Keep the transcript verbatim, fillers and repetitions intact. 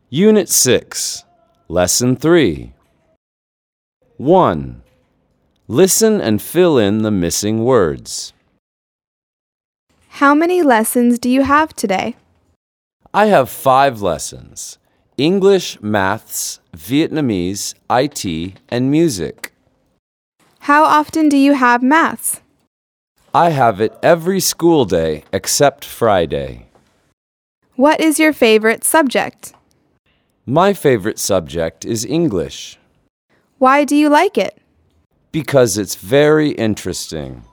Unit six, Lesson three. one. Listen and fill in the missing words. How many lessons do you have today? I have five lessons: English, maths, Vietnamese, I T, and music. How often do you have maths? I have it every school day except Friday. What is your favorite subject? My favorite subject is English Why do you like it? because it's very interesting.